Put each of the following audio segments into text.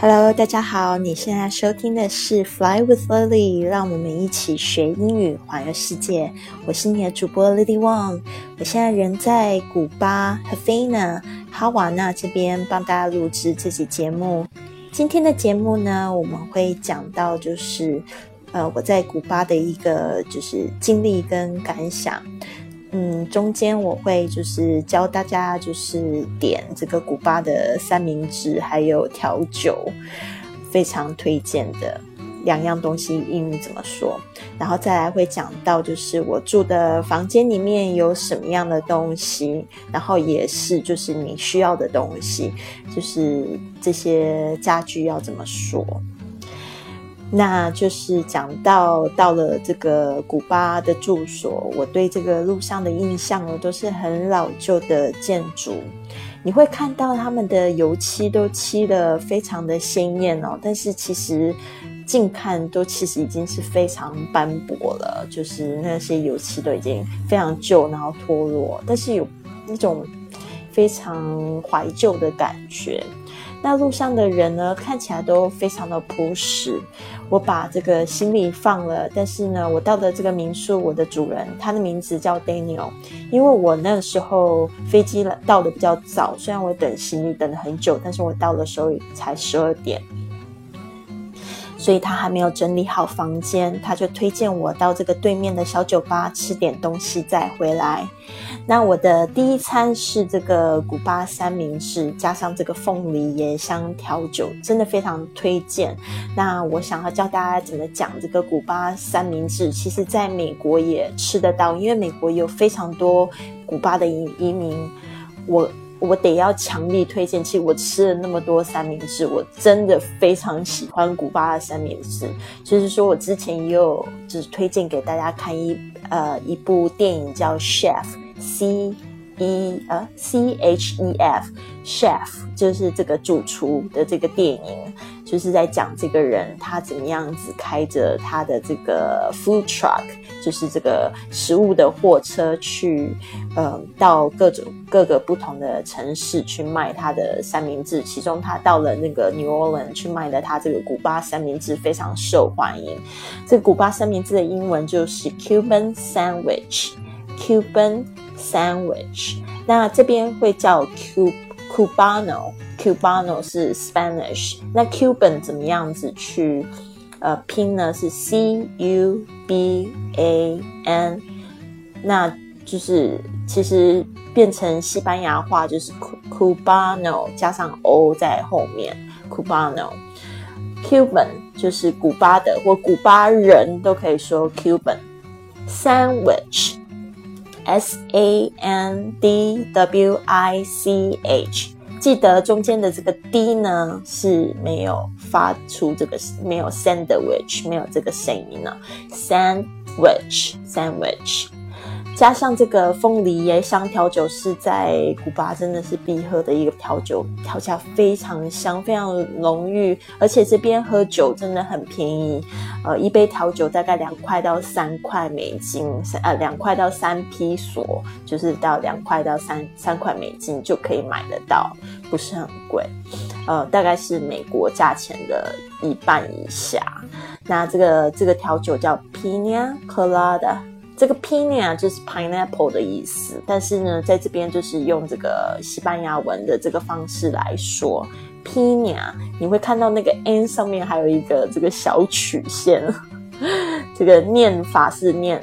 Hello， 大家好，你现在收听的是 Fly with Lily， 让我们一起学英语环游世界。我是你的主播 Lily Wong， 我现在人在古巴 Havana 哈瓦那这边帮大家录制这期节目。今天的节目呢，我们会讲到我在古巴的一个经历跟感想。中间我会教大家点这个古巴的三明治还有调酒，非常推荐的两样东西英语怎么说，然后再来会讲到我住的房间里面有什么样的东西，然后也是你需要的东西，这些家具要怎么说。那讲到了这个古巴的住所，我对这个路上的印象都是很老旧的建筑，你会看到他们的油漆都漆得非常的鲜艳但是其实近看都其实已经是非常斑驳了，那些油漆都已经非常旧，然后脱落，但是有一种非常怀旧的感觉。那路上的人呢，看起来都非常的朴实。我把这个行李放了，但是呢，我到的这个民宿，我的主人他的名字叫 Daniel， 因为我那时候飞机到的比较早，虽然我等行李等了很久，但是我到的时候才12点，所以他还没有整理好房间，他就推荐我到这个对面的小酒吧吃点东西再回来。那我的第一餐是这个古巴三明治加上这个凤梨椰香调酒，真的非常推荐。那我想要教大家怎么讲这个古巴三明治，其实在美国也吃得到，因为美国有非常多古巴的移民，我得要强力推荐，其实我吃了那么多三明治，我真的非常喜欢古巴的三明治。说我之前也有推荐给大家看一部电影叫 Chef C-H-E-F Chef， 就是这个主厨的这个电影，在讲这个人他怎么样子开着他的这个 food truck， 这个食物的货车去到各个不同的城市去卖他的三明治，其中他到了那个 New Orleans 去卖的他这个古巴三明治非常受欢迎。这个古巴三明治的英文就是 Cuban Sandwich， 那这边会叫 Cubano 是 Spanish， 那 Cuban 怎么样子去拼呢？是 C-U-B-A-N， 那其实变成西班牙话就是 Cubano 加上 O 在后面 Cubano。 Cuban 就是古巴的或古巴人都可以说 Cuban。 Sandwich S-A-N-D-W-I-C-H， 记得中间的这个 D 呢是没有发出这个，没有 sandwich 没有这个声音呢。 Sandwich 加上这个凤梨椰香调酒，是在古巴真的是必喝的一个调酒，调起来非常香，非常浓郁，而且这边喝酒真的很便宜，一杯调酒大概2块到3块美金，2块到3披索，到2块到3块美金就可以买得到，不是很贵，大概是美国价钱的一半以下。那这个调酒叫 Piña Colada，这个 Piña 就是 pineapple 的意思，但是呢，在这边用这个西班牙文的这个方式来说 Piña， 你会看到那个 N 上面还有一个这个小曲线，这个念法是念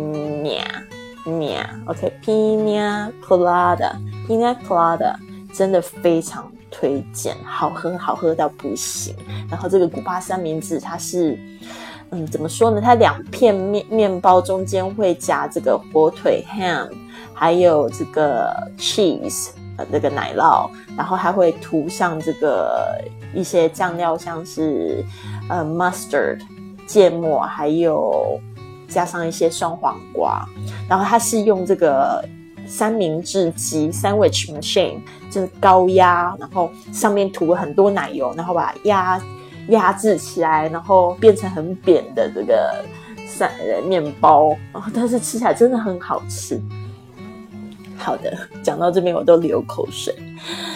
OK Piña Colada 真的非常推荐，好喝到不行。然后这个古巴三明治它是怎么说呢？它2片面包中间会夹这个火腿 ham， 还有这个 cheese 这个奶酪，然后还会涂上这个一些酱料，像是mustard 芥末，还有加上一些双黄瓜。然后它是用这个三明治机 sandwich machine， 就是高压，然后上面涂了很多奶油，然后把它压制起来，然后变成很扁的这个面包，但是吃起来真的很好吃。好的，讲到这边我都流口水。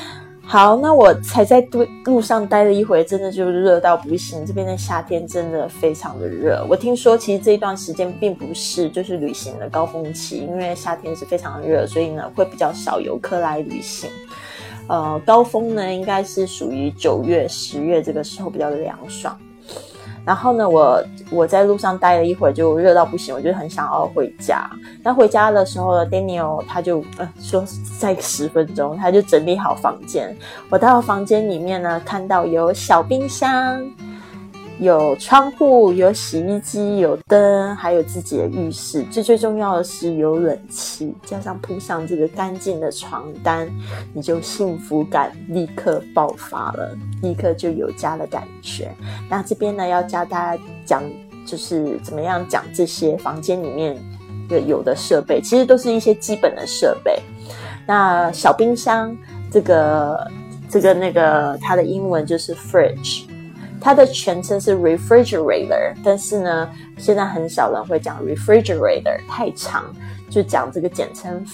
好，那我才在路上待了一会，真的就热到不行。这边的夏天真的非常的热。我听说其实这一段时间并不是就是旅行的高峰期，因为夏天是非常的热，所以呢会比较少游客来旅行。高峰呢应该是属于9月、10月这个时候比较凉爽。然后呢，我在路上待了一会就热到不行，我就很想要回家。那回家的时候呢 ，Daniel 他就说再10分钟，他就整理好房间。我到房间里面呢，看到有小冰箱，有窗户，有洗衣机，有灯，还有自己的浴室。最重要的是有冷气，加上铺上这个干净的床单，你就幸福感立刻爆发了，立刻就有家的感觉。那这边呢，要教大家讲，就是怎么样讲这些房间里面有的设备，其实都是一些基本的设备。那小冰箱，这个它的英文就是 fridge。它的全称是 refrigerator， 但是呢，现在很少人会讲 refrigerator， 太长，就讲这个简称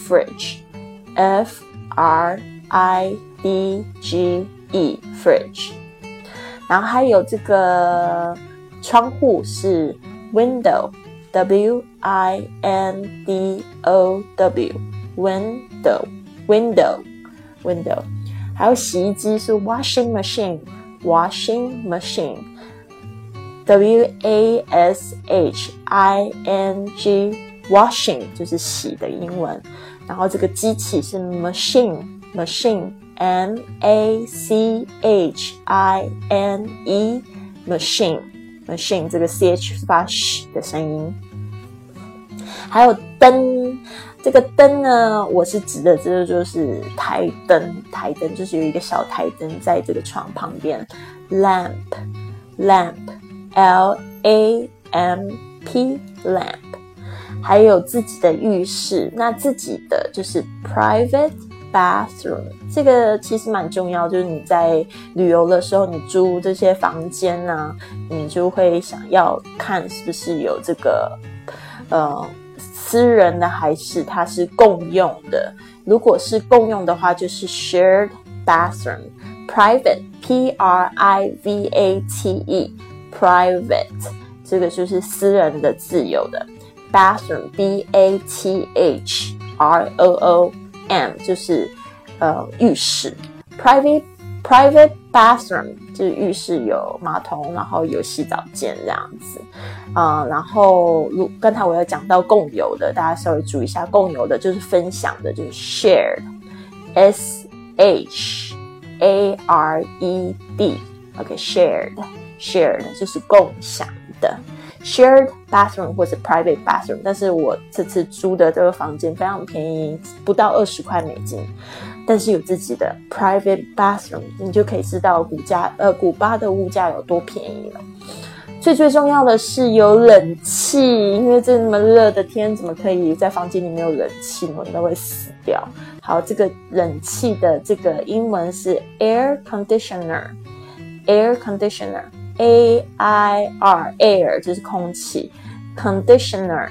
fridge，F-R-I-D-G-E fridge。然后还有这個窗户是 window，W-I-N-D-O-W window。还有洗衣机是 washing machine，Washing machine, W-A-S-H-I-N-G, washing 就是洗的英文。然后这个机器是 machine, M-A-C-H-I-N-E, machine 这个 CH 是发 sh 的声音。还有灯，这个灯呢，我是指的这就是台灯就是有一个小台灯在这个床旁边 lamp L-A-M-P lamp。 还有自己的浴室，那自己的就是 private bathroom， 这个其实蛮重要，就是你在旅游的时候你租这些房间啊，你就会想要看是不是有这个私人的还是它是共用的。如果是共用的话就是 shared bathroom， private P-R-I-V-A-T-E private 这个就是私人的自由的， bathroom B-A-T-H-R-O-O-M 就是浴室。 private bathroom 就是浴室有马桶，然后有洗澡间这样子。然后刚才我有讲到共有的，大家稍微注意一下，共有的就是分享的，就是 shared S-H-A-R-E-D OK shared 就是共享的 shared bathroom 或是 private bathroom。 但是我这次租的这个房间非常便宜，不到20块美金，但是有自己的 private bathroom， 你就可以知道古巴的物价有多便宜了。最重要的是有冷气，因为这么热的天怎么可以在房间里没有冷气呢？我应该会死掉。好，这个冷气的这个英文是 air conditioner A-I-R air 就是空气， conditioner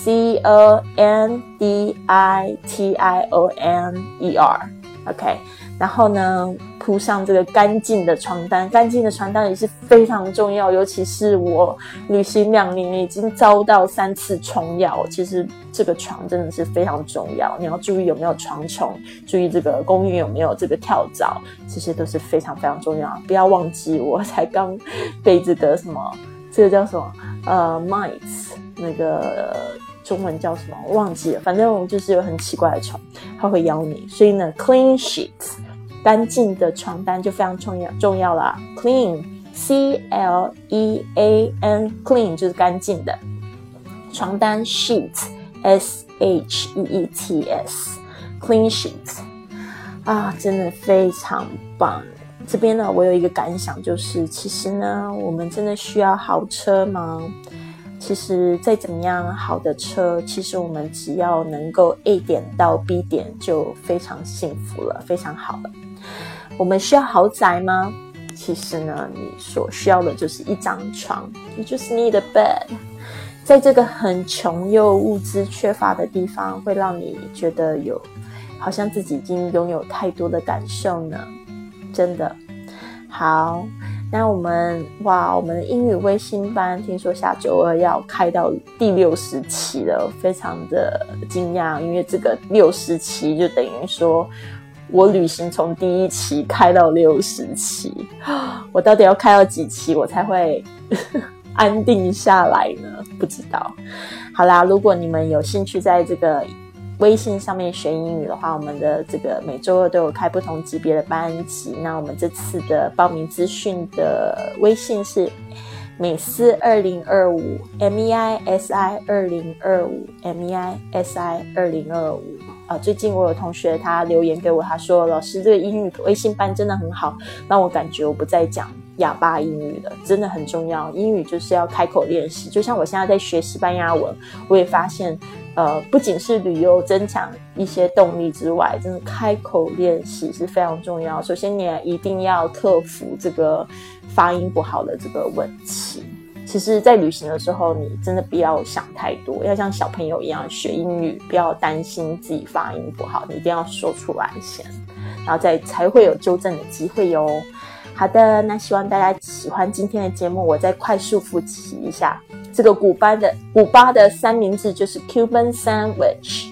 C-O-N-D-I-T-I-O-N-E-R OK。 然后呢，铺上这个干净的床单，干净的床单也是非常重要，尤其是我旅行2年已经遭到3次虫咬，其实这个床真的是非常重要，你要注意有没有床虫，注意这个公寓有没有这个跳蚤，这些都是非常非常重要。不要忘记我才刚被这个叫什么mites， 那个中文叫什么我忘记了，反正就是有很奇怪的虫，它会咬你。所以呢 clean sheets 干净的床单就非常重要啦。 clean C-L-E-A-N clean 就是干净的床单， sheets S-H-E-E-T-S clean sheets 真的非常棒。这边呢我有一个感想，就是其实呢我们真的需要豪车吗？其实再怎么样好的车，其实我们只要能够 A 点到 B 点就非常幸福了，非常好了。我们需要豪宅吗？其实呢你所需要的就是一张床， You just need a bed。 在这个很穷又物资缺乏的地方，会让你觉得好像自己已经拥有太多的感受呢。 真的。好，那我们的英语微信班听说下周二要开到第60期了，非常的惊讶，因为这个60期就等于说我旅行从第1期开到60期，我到底要开到几期我才会安定下来呢？不知道。好啦，如果你们有兴趣在这个微信上面学英语的话，我们的这个每周二都有开不同级别的班级。那我们这次的报名资讯的微信是美思2025 MEISI 2025 MEISI 2025。最近我有同学他留言给我，他说老师这个英语微信班真的很好，让我感觉我不再讲哑巴英语了，真的很重要。英语就是要开口练习，就像我现在在学西班牙文，我也发现不仅是旅游增强一些动力之外，真的开口练习是非常重要。首先你也一定要克服这个发音不好的这个问题。其实在旅行的时候你真的不要想太多，要像小朋友一样学英语，不要担心自己发音不好，你一定要说出来先，然后才会有纠正的机会哟。好的，那希望大家喜欢今天的节目，我再快速复习一下这个古巴的三明治，就是 Cuban sandwich，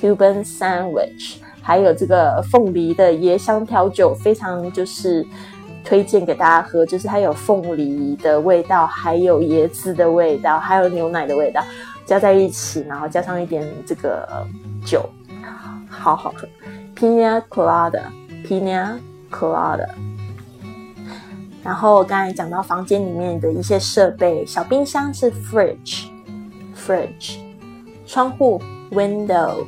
还有这个凤梨的椰香调酒，非常就是推荐给大家喝，就是它有凤梨的味道，还有椰子的味道，还有牛奶的味道，加在一起，然后加上一点这个酒，好好喝。Pina Colada。然后我刚才讲到房间里面的一些设备，小冰箱是 fridge， 窗户 window，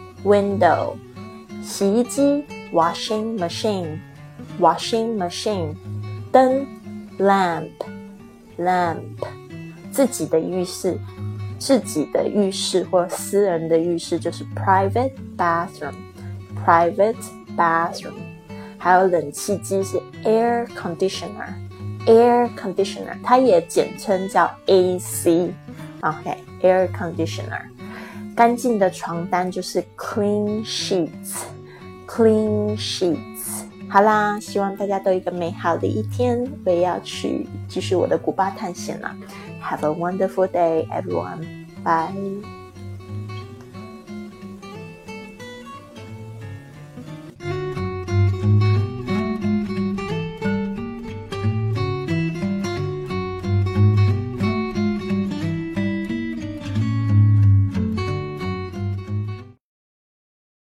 洗衣机 washing machine， 灯 lamp， 自己的浴室或私人的浴室就是 private bathroom， 还有冷气机是 air conditioner， 它也简称叫 AC， air conditioner。 干净的床单就是 clean sheets。 好啦，希望大家都有一个美好的一天，我也要去继续我的古巴探险了。Have a wonderful day, everyone. Bye.